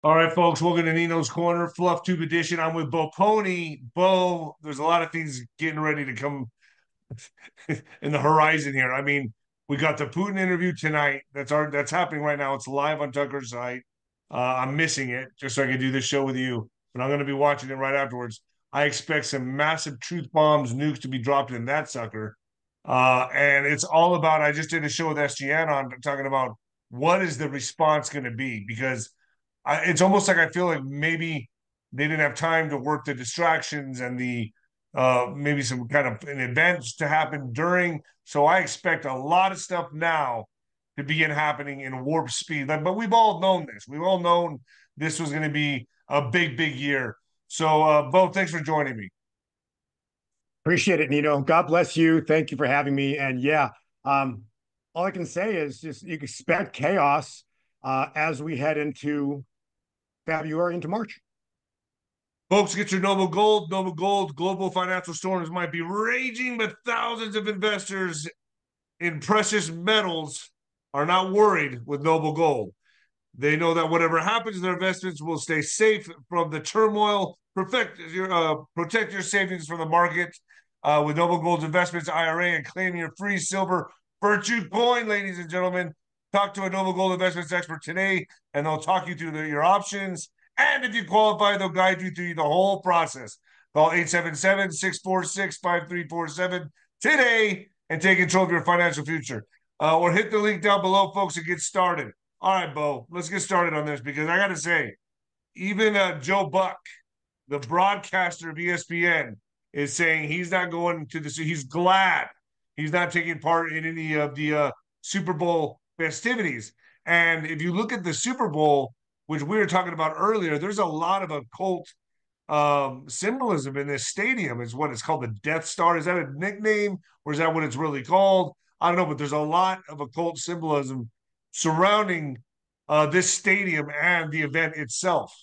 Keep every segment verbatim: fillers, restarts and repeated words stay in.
All right, folks, welcome to Nino's Corner, Fluff Tube Edition. I'm with Bo Pony. Bo, there's a lot of things getting ready to come in the horizon here. I mean, we got the Putin interview tonight. That's our that's happening right now. It's live on Tucker's site. Uh, I'm missing it just so I can do this show with you, but I'm going to be watching it right afterwards. I expect some massive truth bombs, nukes to be dropped in that sucker. Uh, and it's all about. I just did a show with S G N on talking about what is the response going to be because I, it's almost like I feel like maybe they didn't have time to work the distractions and the uh, maybe some kind of an event to happen during. So I expect a lot of stuff now to begin happening in warp speed. But we've all known this. We've all known this was going to be a big, big year. So, uh, Bo, thanks for joining me. Appreciate it, Nino. God bless you. Thank you for having me. And yeah, um, all I can say is just you expect chaos uh, as we head into February into March. Folks, get your Noble Gold. Noble Gold, global financial storms might be raging, but thousands of investors in precious metals are not worried with Noble Gold. They know that whatever happens, their investments will stay safe from the turmoil. Protect your uh, protect your savings from the market uh, with Noble Gold's Investments I R A and claim your free silver virtue coin, ladies and gentlemen. Talk to a Noble Gold Investments expert today, and they'll talk you through the, your options. And if you qualify, they'll guide you through the whole process. Call eight seven seven, six four six, five three four seven today and take control of your financial future. Uh, or hit the link down below, folks, and get started. All right, Bo, let's get started on this because I got to say, even uh, Joe Buck, the broadcaster of E S P N, is saying he's not going to the. He's glad he's not taking part in any of the uh, Super Bowl festivities. And if you look at the Super Bowl, which we were talking about earlier, there's a lot of occult um, symbolism in this stadium. Is what it's called, the Death Star. Is that a nickname or is that what it's really called? I don't know, but there's a lot of occult symbolism surrounding uh, this stadium and the event itself.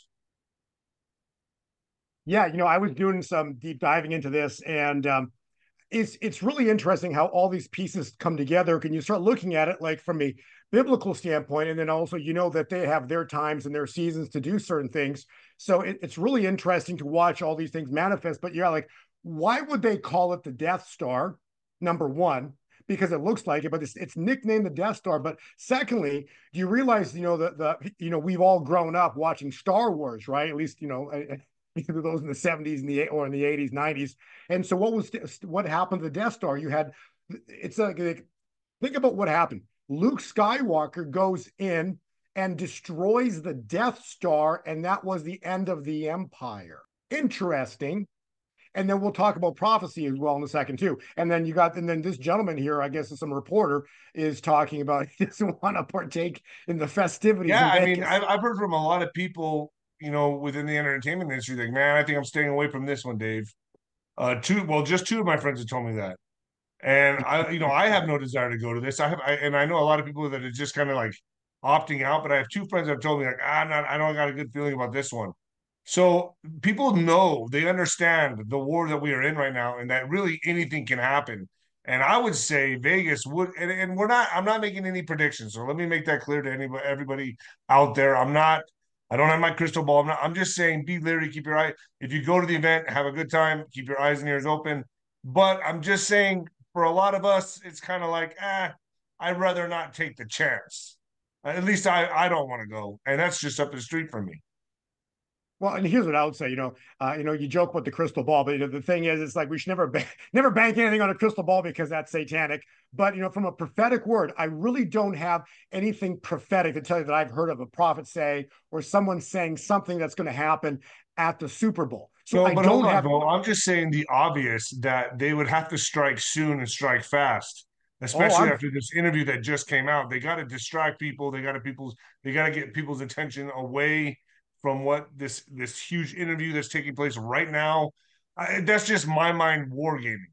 Yeah, you know, I was doing some deep diving into this, and um, it's it's really interesting how all these pieces come together. Can you start looking at it like from a biblical standpoint, and then also you know that they have their times and their seasons to do certain things. So it, it's really interesting to watch all these things manifest. But yeah, like why would they call it the Death Star? Number one, because it looks like it, but it's, it's nicknamed the Death Star. But secondly, do you realize you know that the you know we've all grown up watching Star Wars, right? At least you know. Either those in the seventies and the or in the eighties, nineties. And so what was what happened to the Death Star? You had it's like, like think about what happened. Luke Skywalker goes in and destroys the Death Star, and that was the end of the Empire. Interesting. And then we'll talk about prophecy as well in a second too. And then you got, and then this gentleman here, I guess, is some reporter, is talking about he doesn't want to partake in the festivities Yeah, in I mean, Vegas. I've, I've heard from a lot of people, you know, within the entertainment industry, like, man, I think I'm staying away from this one, Dave. Uh, two, well, just two of my friends have told me that, and I, you know, I have no desire to go to this. I have, I, and I know a lot of people that are just kind of like opting out, but I have two friends that have told me like, ah, I'm not, I don't got a good feeling about this one. So people know, they understand the war that we are in right now, and that really anything can happen. And I would say Vegas would, and, and we're not. I'm not making any predictions, so let me make that clear to anybody, everybody out there. I'm not. I don't have my crystal ball. I'm not. I'm just saying, be leery. Keep your eye. If you go to the event, have a good time. Keep your eyes and ears open. But I'm just saying, for a lot of us, it's kind of like, ah, I'd rather not take the chance. At least I, I don't want to go, and that's just up the street from me. Well, and here's what I would say. You know, uh, you know, you joke about the crystal ball, but you know, the thing is, it's like we should never, ba- never bank anything on a crystal ball because that's satanic. But you know, from a prophetic word, I really don't have anything prophetic to tell you that I've heard of a prophet say or someone saying something that's going to happen at the Super Bowl. So No, I but hold don't on, have. Bo. I'm just saying the obvious that they would have to strike soon and strike fast, Oh, especially I'm after this interview that just came out. They got to distract people. They got to people's. They got to get people's attention away from what this this huge interview that's taking place right now. I, that's just my mind wargaming.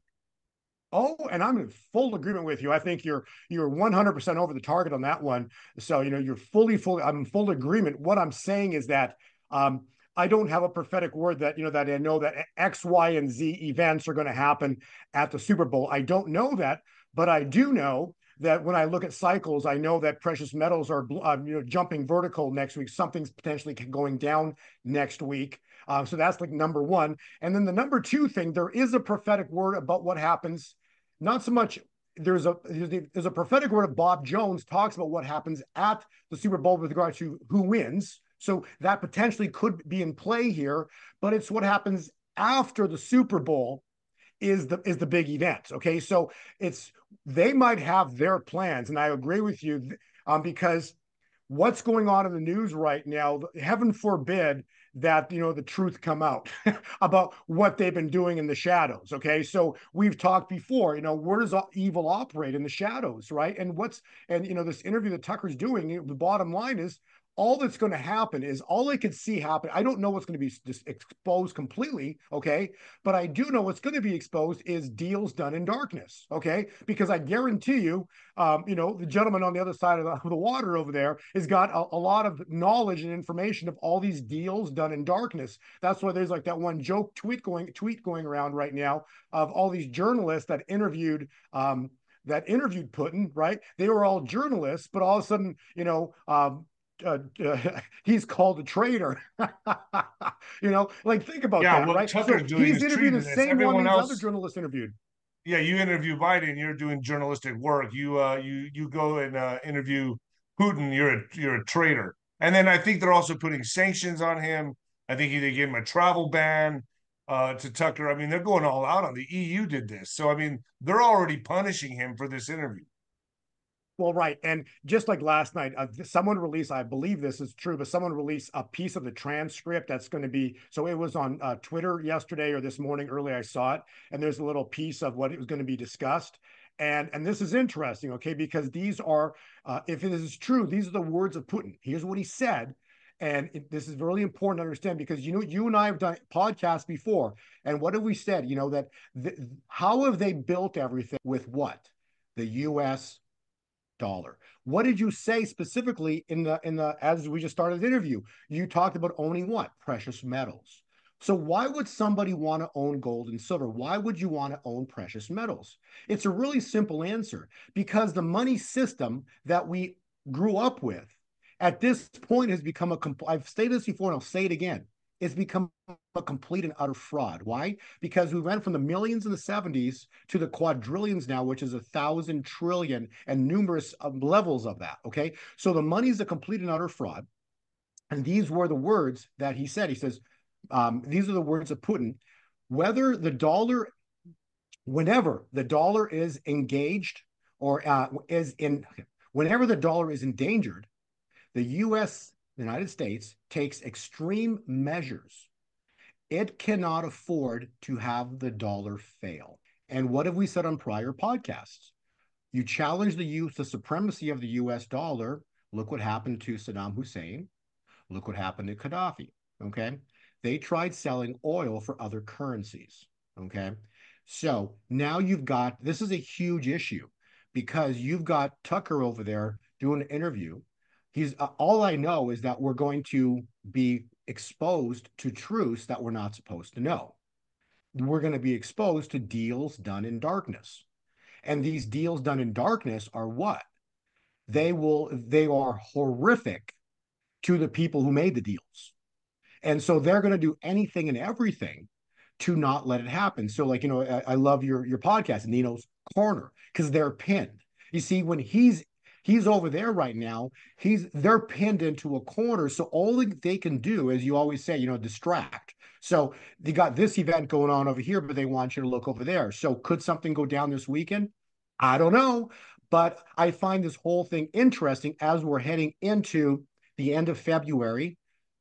Oh, and I'm in full agreement with you. I think you're you're one hundred percent over the target on that one. So, you know, you're fully, fully, I'm in full agreement. What I'm saying is that um, I don't have a prophetic word that, you know, that I know that X, Y, and Z events are going to happen at the Super Bowl. I don't know that, but I do know that when I look at cycles, I know that precious metals are uh, you know jumping vertical next week. Something's potentially going down next week. Uh, so that's like number one. And then the number two thing, there is a prophetic word about what happens. Not so much there's a there's a prophetic word of Bob Jones talks about what happens at the Super Bowl with regard to who wins. So that potentially could be in play here, but it's what happens after the Super Bowl is the is the big event. Okay, so it's they might have their plans, and I agree with you um, because what's going on in the news right now, heaven forbid that you know the truth come out about what they've been doing in the shadows. Okay, so we've talked before, you know, where does evil operate? In the shadows, right? And what's and you know this interview that Tucker's doing, the bottom line is all that's going to happen is all I could see happen. I don't know what's going to be just exposed completely, okay? But I do know what's going to be exposed is deals done in darkness, okay? Because I guarantee you, um, you know, the gentleman on the other side of the, of the water over there has got a, a lot of knowledge and information of all these deals done in darkness. That's why there's like that one joke tweet going tweet going around right now of all these journalists that interviewed. Um, that interviewed Putin, right? They were all journalists, but all of a sudden, you know, um, uh, uh, he's called a traitor. You know, like think about Yeah, that, what right? Tucker's So doing he's is interviewing treating the this. same one Everyone these else, other journalists interviewed. yeah, you interview Biden, you're doing journalistic work. You uh you you go and uh, interview Putin, you're a you're a traitor. And then I think they're also putting sanctions on him. I think they gave him a travel ban uh to Tucker. I mean, they're going all out on the E U did this. So I mean, they're already punishing him for this interview. Well, right. And just like last night, uh, someone released, I believe this is true, but someone released a piece of the transcript that's going to be, so it was on uh, Twitter yesterday or this morning early, I saw it. And there's a little piece of what it was going to be discussed. And, and this is interesting, okay, because these are, uh, if this is true, these are the words of Putin. Here's what he said. And it, this is really important to understand because, you know, you and I have done podcasts before. And what have we said? You know, that the, how have they built everything with what? The U S dollar. What did you say specifically in the in the as we just started the interview? You talked about owning what? Precious metals. So why would somebody want to own gold and silver? Why would you want to own precious metals? It's a really simple answer because the money system that we grew up with at this point has become a I've stated this before and I'll say it again. It's become a complete and utter fraud. Why? Because we went from the millions in the seventies to the quadrillions now, which is a thousand trillion and numerous um, levels of that. Okay. So the money is a complete and utter fraud. And these were the words that he said. He says, um, these are the words of Putin. Whether the dollar, whenever the dollar is engaged or uh, is in, whenever the dollar is endangered, the U S, the United States, takes extreme measures. It cannot afford to have the dollar fail. And what have we said on prior podcasts? You challenge the use, the supremacy of the U S dollar. Look what happened to Saddam Hussein. Look what happened to Gaddafi. Okay. They tried selling oil for other currencies. Okay. So now you've got, this is a huge issue because you've got Tucker over there doing an interview. He's uh, all I know is that we're going to be exposed to truths that we're not supposed to know. We're going to be exposed to deals done in darkness. And these deals done in darkness are what? They will, they are horrific to the people who made the deals. And so they're going to do anything and everything to not let it happen. So, like, you know, I, I love your, your podcast, Nino's Corner, because they're pinned. You see, when he's He's over there right now. He's they're pinned into a corner. So all they can do, as you always say, you know, distract. So they got this event going on over here, but they want you to look over there. So could something go down this weekend? I don't know. But I find this whole thing interesting as we're heading into the end of February.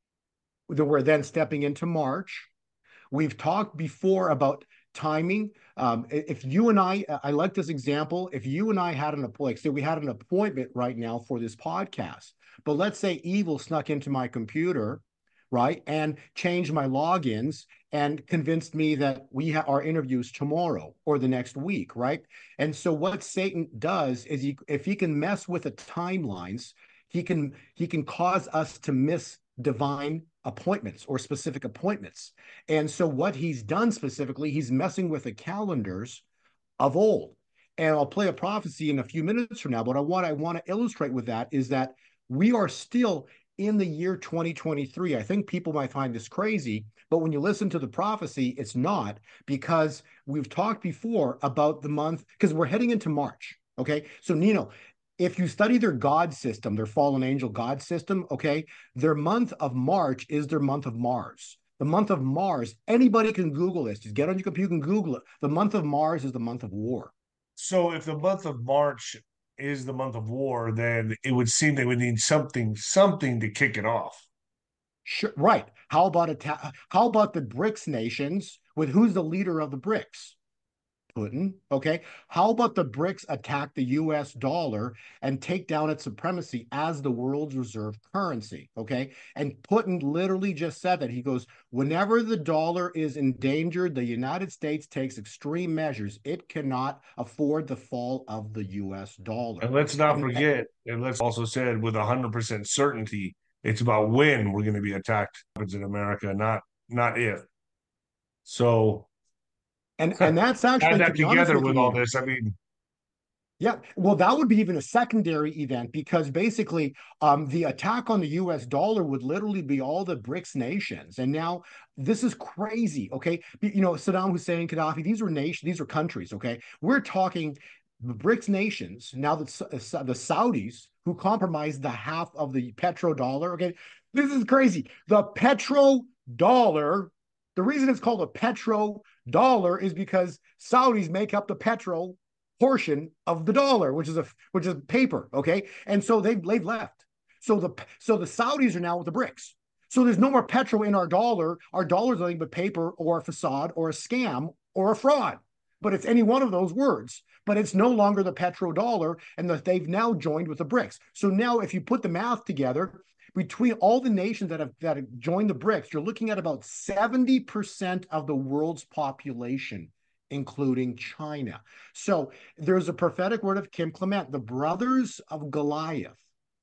We're then stepping into March. We've talked before about timing. Um, if you and I, I like this example. If you and I had an appointment, say we had an appointment right now for this podcast, but let's say evil snuck into my computer, right, and changed my logins and convinced me that we have our interviews tomorrow or the next week, right? And so what Satan does is, he, if he can mess with the timelines, he can he can cause us to miss divine appointments or specific appointments. And so what he's done specifically, he's messing with the calendars of old. And I'll play a prophecy in a few minutes from now. But what I want to illustrate with that is that we are still in the year twenty twenty-three. I think people might find this crazy, but when you listen to the prophecy, it's not, because we've talked before about the month, because we're heading into March. Okay. So, Nino, if you study their God system, their fallen angel God system, okay, their month of March is their month of Mars. The month of Mars, anybody can Google this. Just get on your computer and Google it. The month of Mars is the month of war. So if the month of March is the month of war, then it would seem they would need something, something to kick it off. Sure, right. How about a how about the BRICS nations with who's the leader of the BRICS? Putin. Okay. How about the BRICS attack the U S dollar and take down its supremacy as the world's reserve currency? Okay. And Putin literally just said that. He goes, whenever the dollar is endangered, the United States takes extreme measures. It cannot afford the fall of the U S dollar. And let's not And, forget, and let's also said with one hundred percent certainty, it's about when we're going to be attacked in America, not not if. So and and that's add actually, to that be honest together with you, with all Nino. this. I mean, Yeah, well, that would be even a secondary event, because basically um, the attack on the U S dollar would literally be all the BRICS nations. And now this is crazy, okay? You know, Saddam Hussein, Gaddafi, these were nations, these are countries, okay? We're talking the BRICS nations, now that uh, the Saudis, who compromised the half of the petrodollar, okay? This is crazy. The petrodollar, the reason it's called a petrodollar is because Saudis make up the petro portion of the dollar, which is a which is paper, okay? And so they've they've left. So the so the Saudis are now with the BRICS. So there's no more petrol in our dollar. Our dollar is nothing but paper or a facade or a scam or a fraud. But it's any one of those words. But it's no longer the petrodollar, and that they've now joined with the BRICS. So now, if you put the math together, between all the nations that have that have joined the BRICS, you're looking at about seventy percent of the world's population, including China. So there's a prophetic word of Kim Clement. The brothers of Goliath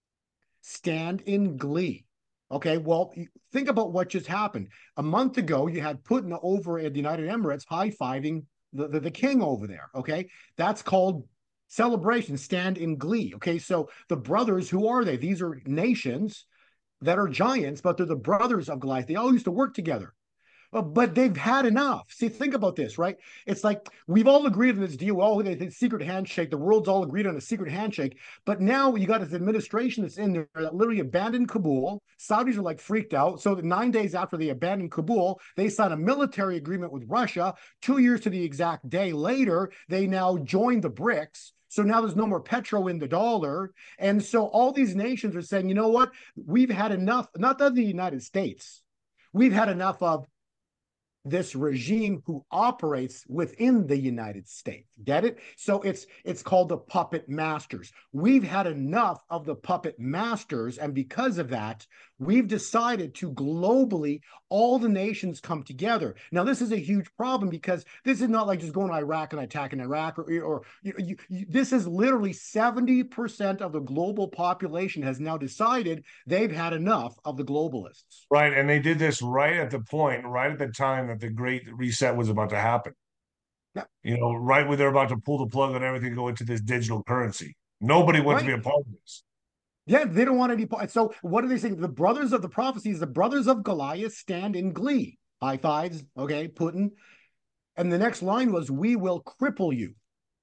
stand in glee. Okay, well, think about what just happened. A month ago, you had Putin over at the United Emirates high-fiving the, the, the king over there. Okay, that's called celebration, stand in glee. Okay, so the brothers, who are they? These are nations that are giants, but they're the brothers of Goliath. They all used to work together. But they've had enough. See, think about this, right? It's like we've all agreed on this deal. Oh, the secret handshake. The world's all agreed on a secret handshake. But now you got this administration that's in there that literally abandoned Kabul. Saudis are like freaked out. So that nine days after they abandoned Kabul, they signed a military agreement with Russia. Two years to the exact day later, they now joined the BRICS. So now there's no more petro in the dollar. And so all these nations are saying, you know what? We've had enough, not of the United States. We've had enough of this regime who operates within the United States. Get it? So it's it's called the puppet masters. We've had enough of the puppet masters, and because of that, we've decided to globally, all the nations come together. Now, this is a huge problem, because this is not like just going to Iraq and attacking Iraq, or, or you, you, you, this is literally seventy percent of the global population has now decided they've had enough of the globalists. right. And they did this right at the point, right at the time that the Great Reset was about to happen. Yeah. You know, right when they're about to pull the plug on everything, go into this digital currency. Nobody wants Right. to be a part of this. Yeah, they don't want any part. So what are they saying? The brothers of the prophecies, the brothers of Goliath stand in glee. High fives, okay, Putin. And the next line was, we will cripple you.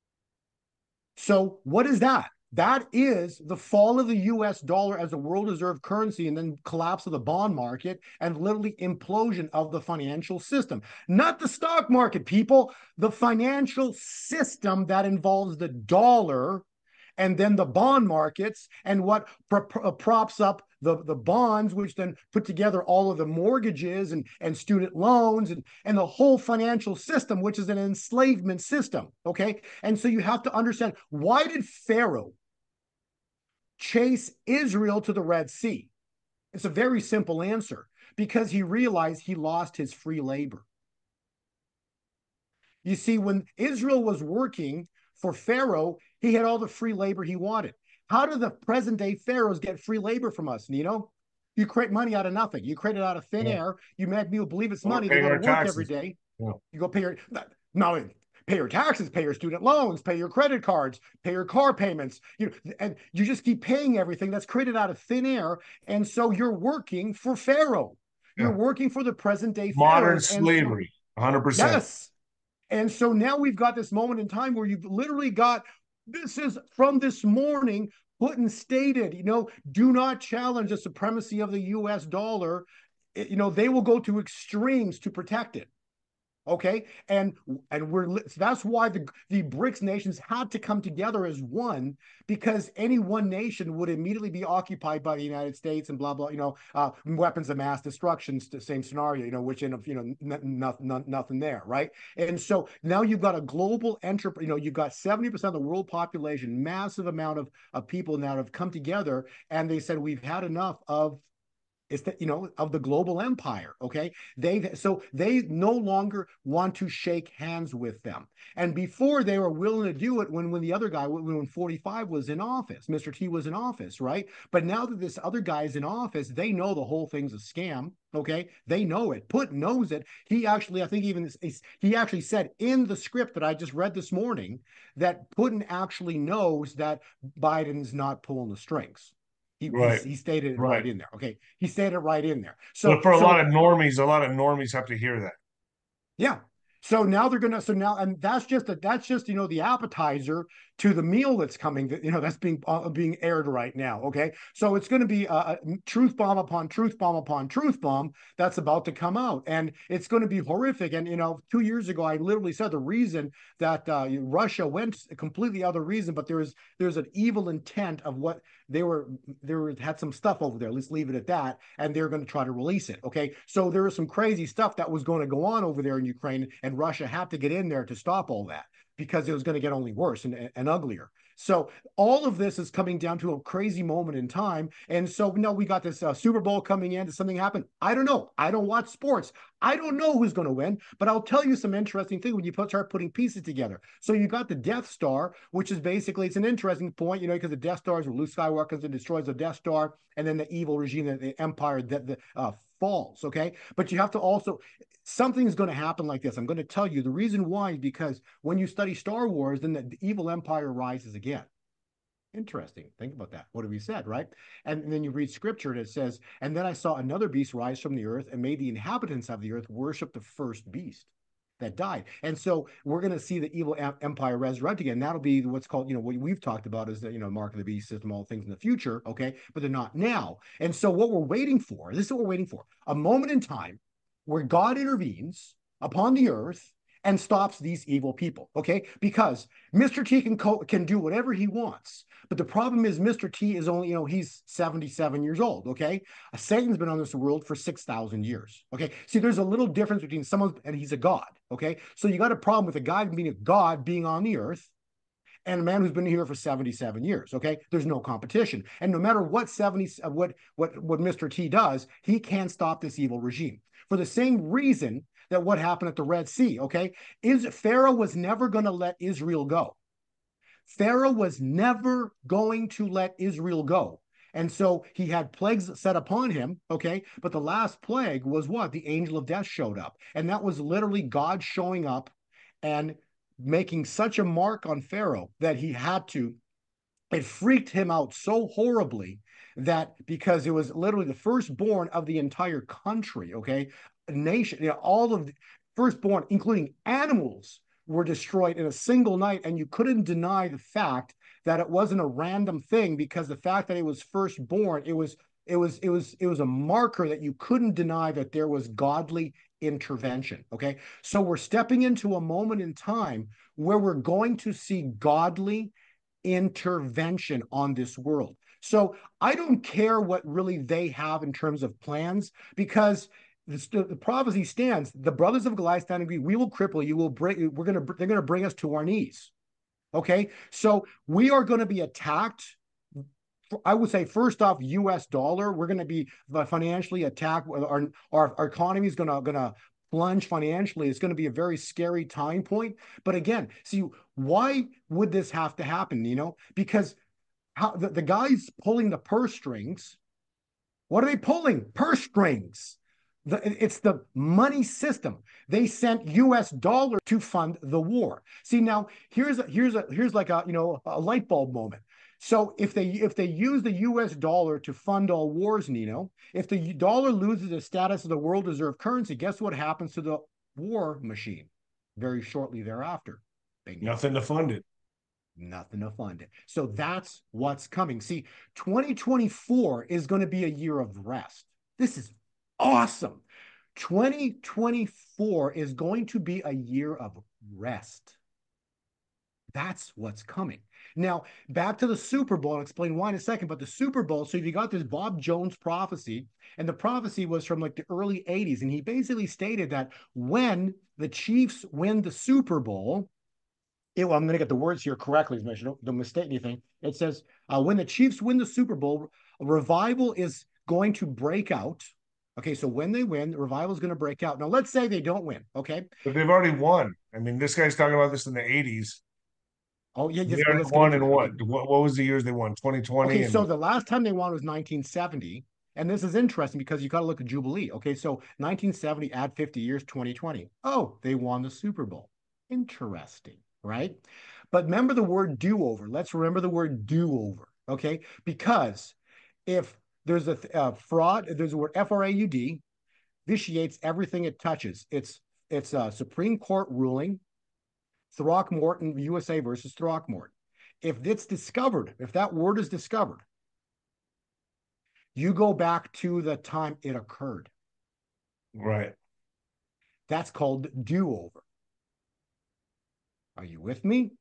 So what is that? That is the fall of the U S dollar as a world reserve currency, and then collapse of the bond market, and literally implosion of the financial system. Not the stock market, people, the financial system that involves the dollar, and then the bond markets, and what pro- pro- props up the, the bonds, which then put together all of the mortgages and, and student loans, and, and the whole financial system, which is an enslavement system, okay? And so you have to understand, why did Pharaoh chase Israel to the Red Sea? It's a very simple answer. Because he realized he lost his free labor. You see, when Israel was working for Pharaoh, he had all the free labor he wanted. How do the present day pharaohs get free labor from us, Nino? You create money out of nothing. You create it out of thin Yeah. air. You make people believe it's We're money. They paying go to our work every taxes. day. Yeah. You go pay your no pay your taxes, pay your student loans, pay your credit cards, pay your car payments. You know, and you just keep paying everything that's created out of thin air. And so you're working for Pharaoh. You're Yeah. working for the present day Modern pharaohs. And so, slavery, one hundred percent. yes. And so now we've got this moment in time where you've literally got, this is from this morning, Putin stated, you know, do not challenge the supremacy of the U S dollar. You know, they will go to extremes to protect it. Okay, and and we're that's why the the BRICS nations had to come together as one, because any one nation would immediately be occupied by the United States and blah blah. You know, uh, weapons of mass destruction, same scenario. You know, which end up you know nothing nothing there, right? And so now you've got a global enterprise. You know, you've got seventy percent of the world population, massive amount of of people now have come together, and they said we've had enough of is that, you know, of the global empire. Okay, they so they no longer want to shake hands with them. And before they were willing to do it when when the other guy, when forty-five was in office, Mister T was in office, right? But now that this other guy is in office, they know the whole thing's a scam. Okay, they know it. Putin knows it. He actually, I think, even he actually said in the script that I just read this morning that Putin actually knows that Biden's not pulling the strings. He, Right. he, he stated it Right. right in there. Okay. He stated it right in there. So but for a so, lot of normies, a lot of normies have to hear that. yeah. So now they're gonna. So now, and that's just a, that's just you know the appetizer to the meal that's coming. That you know that's being uh, being aired right now. Okay, so it's going to be a, a truth bomb upon truth bomb upon truth bomb that's about to come out, and it's going to be horrific. And you know, two years ago, I literally said the reason that uh, Russia went a completely other reason, but there's there's an evil intent of what they were they were had some stuff over there. Let's leave it at that, and they're going to try to release it. Okay, so there was some crazy stuff that was going to go on over there in Ukraine. And Russia had to get in there to stop all that because it was going to get only worse and, and uglier. So all of this is coming down to a crazy moment in time. And so now we got this uh, Super Bowl coming in. Does something happen? I don't know. I don't watch sports. I don't know who's going to win, but I'll tell you some interesting things when you put, start putting pieces together. So you got the Death Star, which is basically, it's an interesting point, you know, because the Death Star is where Luke Skywalker comes and destroys the Death Star, and then the evil regime, the, the Empire, that the uh, falls. Okay, but you have to also, something's going to happen like this. I'm going to tell you the reason why, because when you study Star Wars, then the, the evil empire rises again. Interesting. Think about that. What have we said, right? And, and then you read scripture and it says, and then I saw another beast rise from the earth and made the inhabitants of the earth worship the first beast that died. And so we're going to see the evil empire resurrect again. That'll be what's called, you know, what we've talked about is the, you know, mark of the beast system, all things in the future. Okay. But they're not now. And so what we're waiting for, this is what we're waiting for, a moment in time where God intervenes upon the earth and stops these evil people. Okay. Because Mister T can, co- can do whatever he wants. But the problem is Mister T is only, you know, he's seventy-seven years old, okay? Satan's been on this world for six thousand years, okay? See, there's a little difference between someone, and he's a god, okay? So you got a problem with a guy being a god being on the earth and a man who's been here for seventy-seven years, okay? There's no competition. And no matter what seventy, what, what, what Mister T does, he can't stop this evil regime. For the same reason that what happened at the Red Sea, okay? Is Pharaoh was never going to let Israel go. Pharaoh was never going to let Israel go. And so he had plagues set upon him, okay? But the last plague was what? The angel of death showed up. And that was literally God showing up and making such a mark on Pharaoh that he had to, it freaked him out so horribly that because it was literally the firstborn of the entire country, okay? A nation, you know, all of the firstborn, including animals, were destroyed in a single night, and you couldn't deny the fact that it wasn't a random thing, because the fact that it was firstborn, it was it was it was it was a marker that you couldn't deny that there was godly intervention. Okay, so we're stepping into a moment in time where we're going to see godly intervention on this world. So I don't care what really they have in terms of plans, because The, the prophecy stands. The brothers of Goliath stand and agree. We will cripple you. Will bring. We're gonna. They're gonna bring us to our knees. Okay. So we are going to be attacked. I would say first off, U S dollar. We're going to be financially attacked. Our our, our economy is gonna gonna plunge financially. It's going to be a very scary time point. But again, see, why would this have to happen? You know, because how the, the guys pulling the purse strings. What are they pulling? Purse strings. The, it's the money system. They sent U S dollars to fund the war. See, now here's a, here's a here's like a you know a light bulb moment. So if they if they use the U S dollar to fund all wars, Nino, if the dollar loses its status as the world reserve currency, guess what happens to the war machine very shortly thereafter? Bingo. Nothing to fund it. Nothing to fund it. So that's what's coming. See, twenty twenty-four is going to be a year of rest. This is awesome. twenty twenty-four is going to be a year of rest. That's what's coming. Now, back to the Super Bowl. I'll explain why in a second, but the Super Bowl, so you got this Bob Jones prophecy, and the prophecy was from like the early eighties, and he basically stated that when the Chiefs win the Super Bowl, it, well, I'm going to get the words here correctly, so don't, don't mistake anything. It says, uh, when the Chiefs win the Super Bowl, a revival is going to break out. Okay, so when they win, the revival is going to break out. Now, let's say they don't win, okay? But they've already won. I mean, this guy's talking about this in the eighties. Oh, yeah, yes, They well, already let's get won into in that. what? Okay. what? What was the years they won? twenty twenty. Okay, and... so the last time they won was nineteen seventy. And this is interesting because you got to look at Jubilee. Okay, so nineteen seventy, add fifty years, twenty twenty. Oh, they won the Super Bowl. Interesting, right? But remember the word do-over. Let's remember the word do-over, okay? Because if there's a uh, fraud, there's a word F R A U D, vitiates everything it touches. It's it's a Supreme Court ruling, Throckmorton, U S A versus Throckmorton. If it's discovered, if that word is discovered, you go back to the time it occurred. Right. That's called do-over. Are you with me?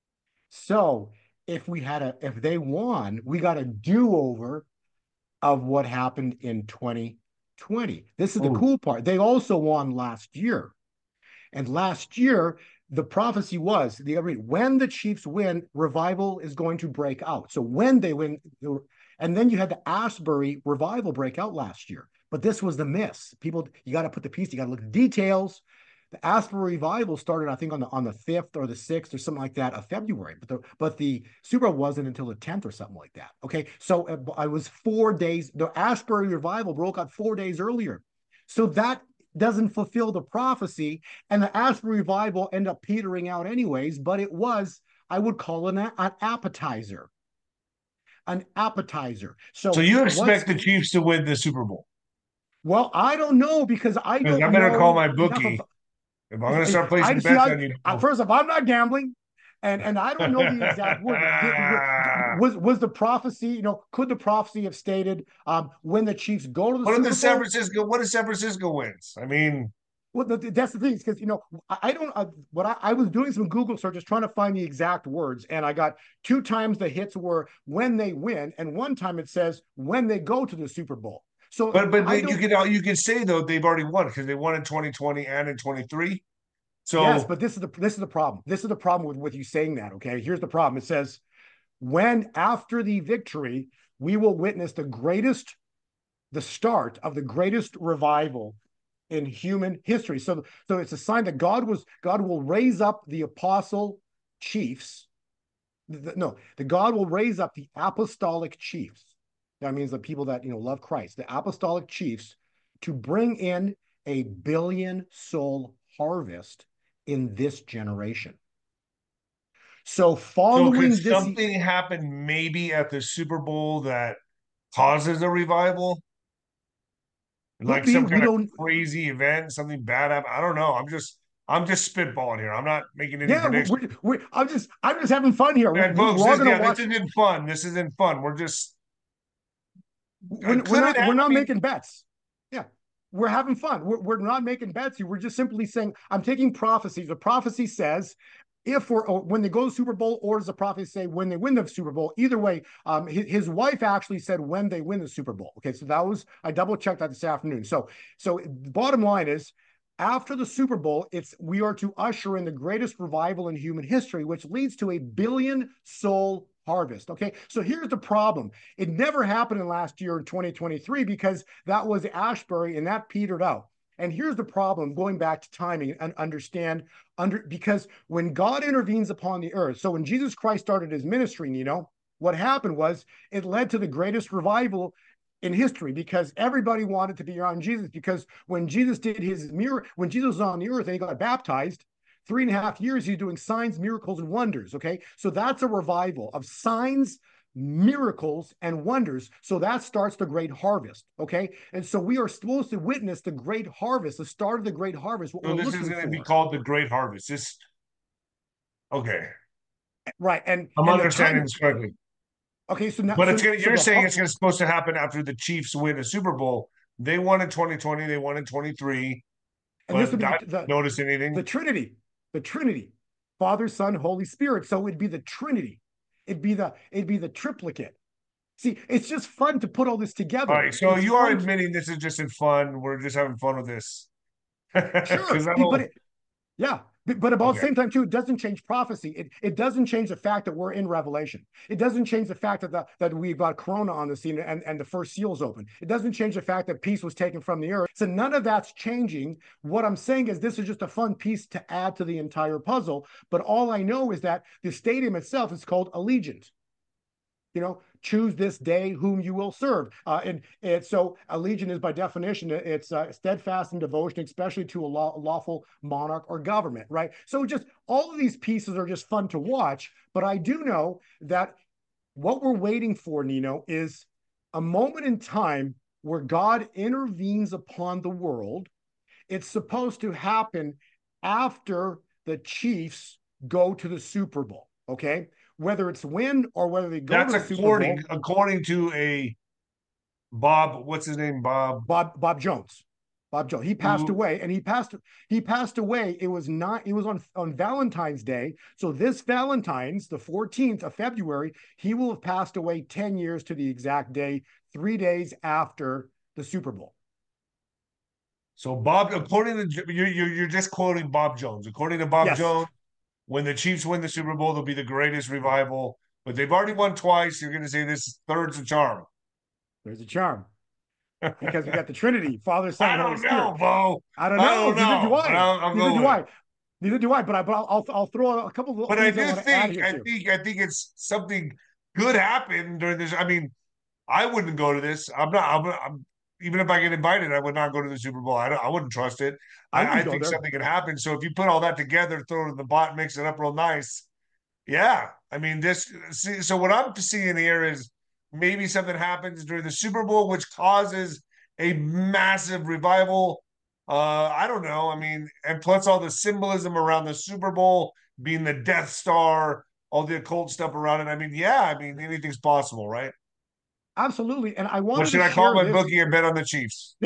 So if we had a, if they won, we got a do-over of what happened in twenty twenty. This is the Ooh. cool part. They also won last year. And last year, the prophecy was, the when the Chiefs win, revival is going to break out. So when they win, and then you had the Asbury revival break out last year. But this was the miss. People, you got to put the piece, you got to look at the details. The Asbury revival started, I think, on the on the fifth or the sixth or something like that of February. But the but the Super Bowl wasn't until the tenth or something like that. Okay, so uh, I was four days. The Asbury revival broke out four days earlier. So that doesn't fulfill the prophecy, and the Asbury revival ended up petering out anyways. But it was, I would call it an, an appetizer, an appetizer. So, so you expect the Chiefs to win the Super Bowl? Well, I don't know because I don't. I better know call my bookie. of, If I'm going to start placing I, bets see, I, on you, I, first off, I'm not gambling, and and I don't know the exact word. was was the prophecy? You know, could the prophecy have stated um, when the Chiefs go to the what Super if the Bowl? San Francisco? What if San Francisco wins? I mean, well, the, that's the thing, because you know, I, I don't. Uh, what I, I was doing some Google searches trying to find the exact words, and I got two times the hits were when they win, and one time it says when they go to the Super Bowl. So, but but you could you could say though they've already won because they won in twenty twenty and in twenty-three. So yes, but this is the this is the problem. This is the problem with with you saying that. Okay, here's the problem. It says when after the victory we will witness the greatest, the start of the greatest revival in human history. So so it's a sign that God was God will raise up the apostle chiefs. The, no, the God will raise up the apostolic chiefs. That means the people that, you know, love Christ, the apostolic chiefs, to bring in a billion soul harvest in this generation. So following so could this, something happen maybe at the Super Bowl that causes a revival, like be, some kind we of don't, crazy event, something bad happen. I don't know. I'm just I'm just spitballing here. I'm not making any yeah, predictions. we're, we're, I'm just I'm just having fun here. And we, folks, we're all this, gonna yeah, watch. this isn't fun. This isn't fun. We're just we're, we're not we're not making bets. Yeah, we're having fun. We're, we're not making bets. We're just simply saying I'm taking prophecies. The prophecy says if we're when they go to the Super Bowl, or does the prophecy say when they win the Super Bowl? Either way, um, his, his wife actually said when they win the Super Bowl. Okay, so that was I double checked that this afternoon. So so the bottom line is, after the Super Bowl, it's we are to usher in the greatest revival in human history, which leads to a billion soul harvest. Okay, so here's the problem. It never happened in last year in twenty twenty-three because that was Asbury and that petered out. And here's the problem, going back to timing and understand under because when God intervenes upon the earth, so when Jesus Christ started his ministry, you know, what happened was it led to the greatest revival in history, because everybody wanted to be around Jesus. Because when Jesus did his mirror, when Jesus was on the earth and he got baptized, three and a half years he's doing signs, miracles, and wonders. Okay, so that's a revival of signs, miracles, and wonders. So that starts the great harvest. Okay, and so we are supposed to witness the great harvest, the start of the great harvest. What So we're this is looking going to be for, called the Great Harvest. This okay. right? And I'm and the understanding time. this correctly. Okay, so now, But so it's gonna so you're the saying it's gonna supposed to happen after the Chiefs win a Super Bowl. They won in twenty twenty, they won in twenty-three, and this but would be I the didn't the notice anything. the Trinity, the Trinity, Father, Son, Holy Spirit. So it'd be the Trinity. It'd be the it'd be the triplicate. See, it's just fun to put all this All together. right, so It's you are fun to, admitting this is just in fun. We're just having fun with this. sure, Because I but don't it, yeah, but, but about the okay. same time too, it doesn't change prophecy. It it doesn't change the fact that we're in Revelation. It doesn't change the fact that the, that we've got Corona on the scene and, and the first seal's open. It doesn't change the fact that peace was taken from the earth. So none of that's changing. What I'm saying is this is just a fun piece to add to the entire puzzle. But all I know is that the stadium itself is called Allegiant. You know, choose this day whom you will serve. Uh, and it's so allegiance is by definition, it's uh, steadfast in devotion, especially to a law, lawful monarch or government, right? So just all of these pieces are just fun to watch. But I do know that what we're waiting for, Nino, is a moment in time where God intervenes upon the world. It's supposed to happen after the Chiefs go to the Super Bowl, okay? Whether it's win or whether they go to That's the Super according Bowl. according to a Bob, what's his name? Bob, Bob Bob Jones. Bob Jones. He passed who away, and he passed. He passed away. It was not. It was on on Valentine's Day. So this Valentine's, the fourteenth of February, he will have passed away ten years to the exact day, three days after the Super Bowl. so Bob, according to you're you're you're just quoting Bob Jones. According to Bob Yes, Jones, when the Chiefs win the Super Bowl, they'll be the greatest revival. But they've already won twice. You're going to say this third's a charm. there's a charm because we got the Trinity, Father, Son, I and Holy don't Spirit. know, Bo. I don't I know. don't Neither do know, but I. I'll, I'll Neither go do with I. it. Neither do I. But I. But I'll. I'll, I'll throw a couple of But I things I do want to add think, here I too. think, I think it's something good happened during this. I mean, I wouldn't go to this. I'm not. I'm, I'm even if I get invited, I would not go to the Super Bowl. I don't. I wouldn't trust it. I I, I wouldn't go think there. something can happen. So if you put all that together, throw it in the pot, mix it up real nice. Yeah, I mean this. See, so what I'm seeing here is maybe something happens during the Super Bowl, which causes a massive revival. Uh, I don't know. I mean, and plus all the symbolism around the Super Bowl being the Death Star, all the occult stuff around it. I mean, yeah, I mean anything's possible, right? Absolutely. And I What wanted to should I call share my this. bookie and bet on the Chiefs?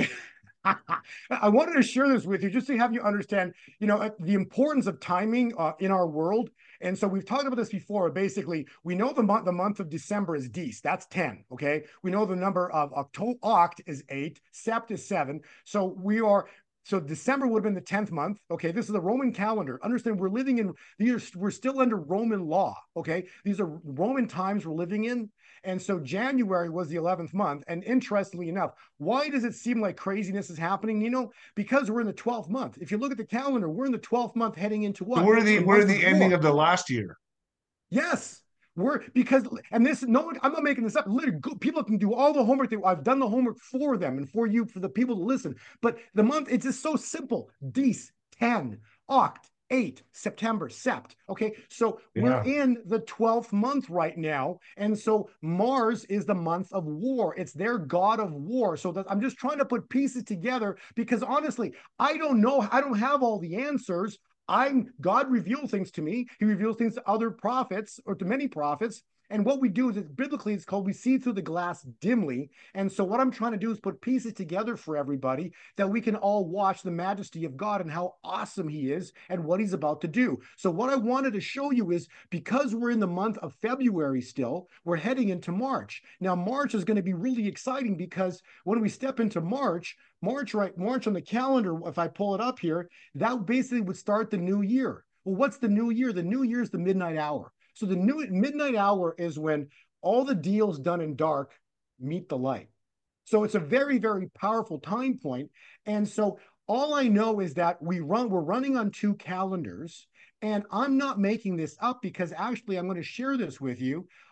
I wanted to share this with you just to have you understand, you know, uh, the importance of timing uh, in our world. And so we've talked about this before. Basically, we know the month the month of December is Dece. That's ten. Okay. We know the number of Octo Oct is eight. Sept is seven. So we are. So December would have been the tenth month. Okay, this is the Roman calendar. Understand, we're living in these. Are, we're still under Roman law. Okay, these are Roman times we're living in. And so January was the eleventh month. And interestingly enough, why does it seem like craziness is happening? You know, because we're in the twelfth month. If you look at the calendar, we're in the twelfth month heading into So what? we're the The we're month of the ending war. of the last year. Yes. We're because and this no one I'm not making this up. Literally, people can do all the homework. They, I've done the homework for them and for you, for the people to listen. But the month, it's just so simple. Dece, ten, Oct, eight, September, Sept. Okay, so we're Yeah. in the twelfth month right now. And so Mars is the month of war. It's their god of war. So that, I'm just trying to put pieces together because honestly, I don't know. I don't have all the answers. I'm God reveals things to me. He reveals things to other prophets or to many prophets. And what we do is it's biblically, it's called we see through the glass dimly. And so what I'm trying to do is put pieces together for everybody that we can all watch the majesty of God and how awesome he is and what he's about to do. So what I wanted to show you is because we're in the month of February still, we're heading into March. Now, March is going to be really exciting because when we step into March, March, right, March on the calendar, if I pull it up here, that basically would start the new year. Well, what's the new year? The new year is the midnight hour. So the new midnight hour is when all the deals done in dark meet the light. So it's a very, very powerful time point. And so all I know is that we run, we're running on two calendars. And I'm not making this up because actually I'm going to share this with you.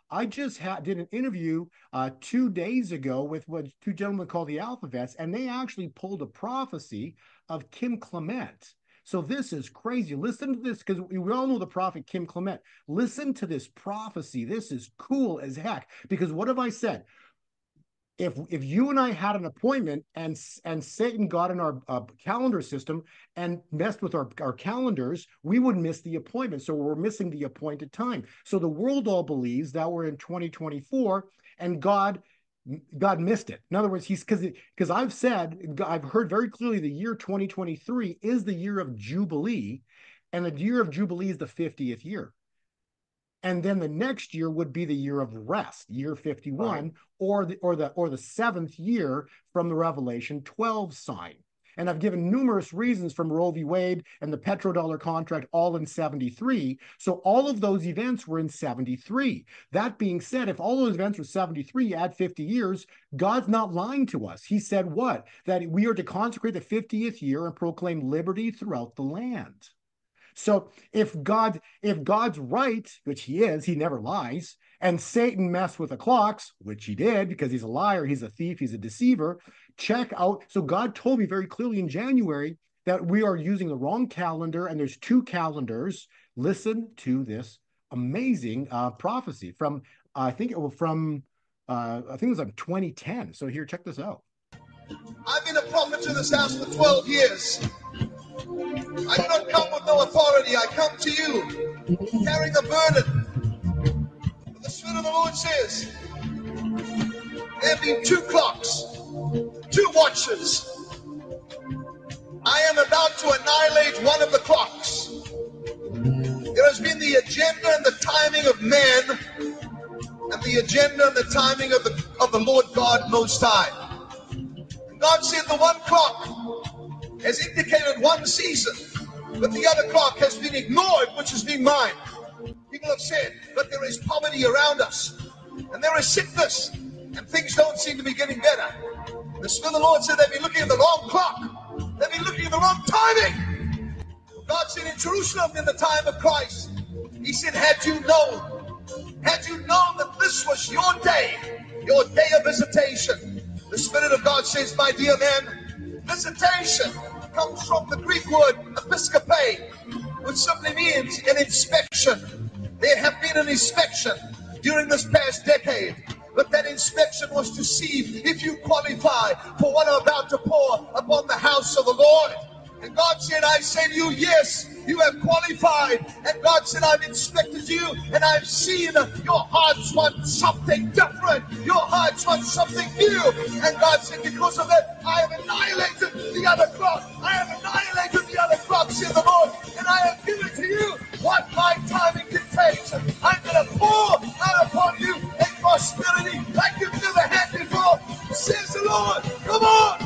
I just had did an interview uh, two days ago with what two gentlemen called the Alphavets, and they actually pulled a prophecy of Kim Clement. So this is crazy. Listen to this, because we all know the prophet Kim Clement. Listen to this prophecy. This is cool as heck. Because what have I said? If if you and I had an appointment and and Satan got in our uh, calendar system and messed with our, our calendars, we would miss the appointment. So we're missing the appointed time. So the world all believes that we're in twenty twenty-four and God God missed it. In other words, he's because because I've said, I've heard very clearly the year twenty twenty-three is the year of Jubilee, and the year of Jubilee is the fiftieth year. And then the next year would be the year of rest, year fifty-one, right, or the or the or the seventh year from the Revelation twelve sign. And I've given numerous reasons from Roe v. Wade and the petrodollar contract, all in seventy-three. So all of those events were in seventy-three. That being said, if all those events were seventy-three, add fifty years, God's not lying to us. He said what? That we are to consecrate the fiftieth year and proclaim liberty throughout the land. So if God, if God's right, which he is, he never lies, and Satan messed with the clocks, which he did because he's a liar, he's a thief, he's a deceiver, check out. So God told me very clearly in January that we are using the wrong calendar, and there's two calendars. Listen to this amazing uh, prophecy from, uh, I think it was from, uh, I think it was like twenty ten. So here, check this out. I've been a prophet to this house for twelve years. I do not come with no authority. I come to you carrying a burden. But the Spirit of the Lord says, there have been two clocks, two watches. I am about to annihilate one of the clocks. There has been the agenda and the timing of man, and the agenda and the timing of the, of the Lord God Most High. God said the one clock has indicated one season, but the other clock has been ignored, which has been mine. People have said, but there is poverty around us, and there is sickness, and things don't seem to be getting better. The Spirit of the Lord said they've been looking at the wrong clock. They've been looking at the wrong timing. God said in Jerusalem in the time of Christ, he said, had you known, had you known that this was your day, your day of visitation. The Spirit of God says, my dear man, visitation comes from the Greek word episkope, which simply means an inspection. There have been an inspection during this past decade, but that inspection was to see if you qualify for what I'm about to pour upon the house of the Lord. And God said, I say to you, yes, you have qualified. And God said, I've inspected you, and I've seen your hearts want something different. Your hearts want something new. And God said, because of that, I have annihilated the other clock. I have annihilated the other clock, said the Lord. And I have given to you what my timing dictates. I'm going to pour out upon you in prosperity like you've never had before, says the Lord. Come on.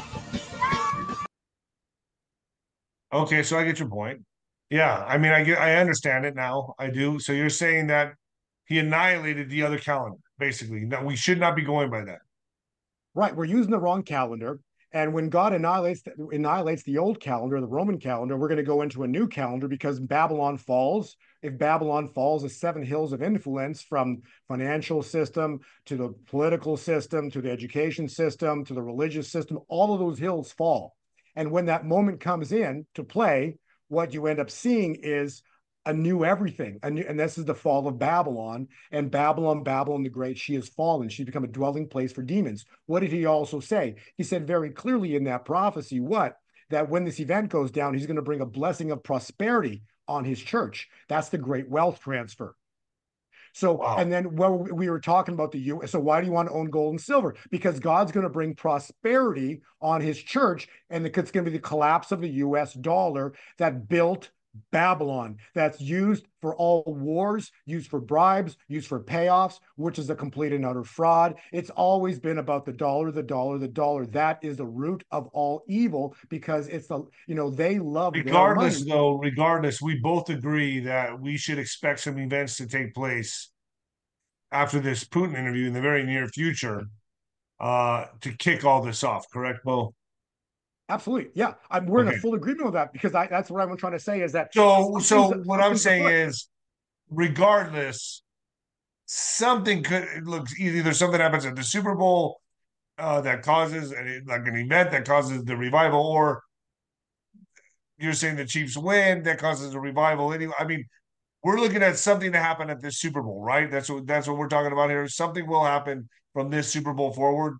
Okay, so I get your point. Yeah, I mean, I get, I understand it now. I do. So you're saying that he annihilated the other calendar, basically. Now we should not be going by that. Right, we're using the wrong calendar, and when God annihilates the, annihilates the old calendar, the Roman calendar, we're going to go into a new calendar because Babylon falls. If Babylon falls, the seven hills of influence, from financial system to the political system to the education system to the religious system, all of those hills fall. And when that moment comes in to play, what you end up seeing is a new everything. A new, and this is the fall of Babylon. And Babylon, Babylon the Great, she has fallen. She's become a dwelling place for demons. What did he also say? He said very clearly in that prophecy, what? That when this event goes down, he's going to bring a blessing of prosperity on his church. That's the great wealth transfer. So, wow. And then well, we were talking about the U S. So why do you want to own gold and silver? Because God's going to bring prosperity on his church, and it's going to be the collapse of the U S dollar that built Babylon, that's used for all wars, used for bribes, used for payoffs, which is a complete and utter fraud. It's always been about the dollar, the dollar, the dollar. That is the root of all evil, because it's the, you know, they love regardless though, regardless, we both agree that we should expect some events to take place after this Putin interview in the very near future uh, to kick all this off. Correct, Bo? Absolutely. Yeah. I'm, we're okay. in a full agreement with that, because I, that's what I'm trying to say is that. So, so what I'm saying is, regardless, something could it looks either something happens at the Super Bowl uh, that causes an, like an event that causes the revival, or you're saying the Chiefs win that causes a revival. Anyway, I mean, we're looking at something to happen at this Super Bowl, right? That's what that's what we're talking about here. Something will happen from this Super Bowl forward.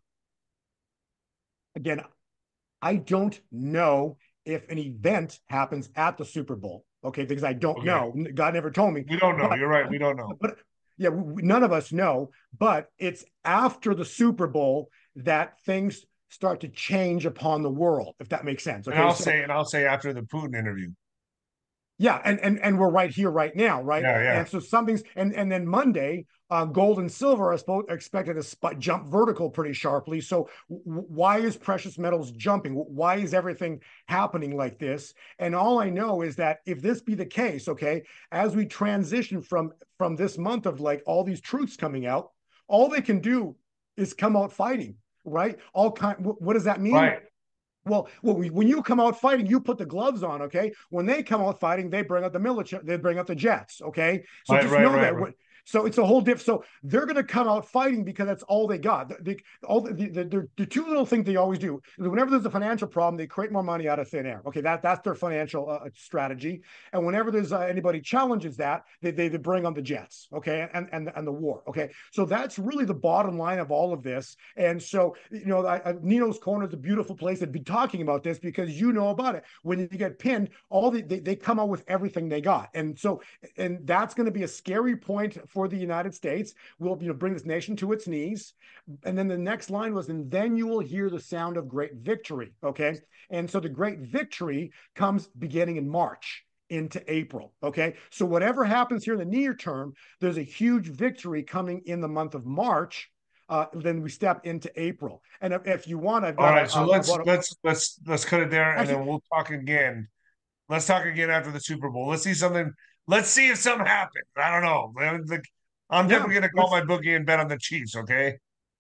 Again, I don't know if an event happens at the Super Bowl. Okay, because I don't Okay. know. God never told me. We don't know. But, You're right. We don't know. But yeah, we, none of us know. But it's after the Super Bowl that things start to change upon the world, if that makes sense. Okay, and I'll so, say, and I'll say after the Putin interview. yeah, and and and we're right here, right now, right? Yeah, yeah. And so something's and and then Monday, uh, gold and silver are supposed expected to sp- jump vertical pretty sharply. So w- why is precious metals jumping? Why is everything happening like this? And all I know is that if this be the case, okay, as we transition from from this month of like all these truths coming out, all they can do is come out fighting, right? All kind. What does that mean? Right. Well, well, when you come out fighting, you put the gloves on, okay? When they come out fighting, they bring out the military, they bring out the jets, okay? So right, just right, know right, that. right. So it's a whole different. So they're going to come out fighting because that's all they got. The, the all the, the, the, the two little things they always do. Whenever there's a financial problem, they create more money out of thin air. Okay, that that's their financial uh, strategy. And whenever there's uh, anybody challenges that, they, they they bring on the jets. Okay, and and and the war. Okay, so that's really the bottom line of all of this. And so you know, I, I, Nino's Corner is a beautiful place to be talking about this because you know about it. When you get pinned, all the, they they come out with everything they got, and so and that's going to be a scary point for the United States. We'll you know bring this nation to its knees. And then the next line was, and then you will hear the sound of great victory. Okay. And so the great victory comes beginning in March into April. Okay. So whatever happens here in the near term, there's a huge victory coming in the month of March. Uh, then we step into April. And if, if you want, I've got All right. a, So a, let's a, let's let's let's cut it there, and actually, then we'll talk again. Let's talk again after the Super Bowl. Let's see something. Let's see if something happens. I don't know. I'm, the, I'm yeah, definitely going to call my bookie and bet on the Chiefs. Okay.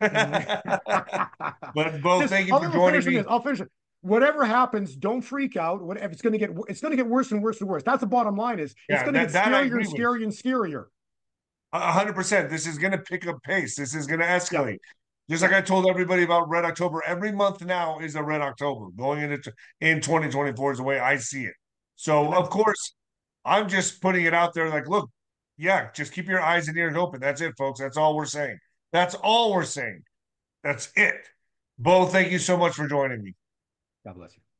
But Bo, Just, thank you I'll, for I'll joining finish me. this. I'll finish it. Whatever happens, don't freak out. What if it's going to get? It's going to get worse and worse and worse. That's the bottom line. Is it's Yeah, going to that, get that I scarier agree and with. scarier and scarier. A hundred percent. This is going to pick up pace. This is going to escalate. Yeah. Just like I told everybody about Red October, every month now is a Red October. Going into in twenty twenty-four is the way I see it. So of course, I'm just putting it out there. Like, look, yeah, just keep your eyes and ears open. That's it, folks. That's all we're saying. That's all we're saying. That's it. Bo, thank you so much for joining me. God bless you.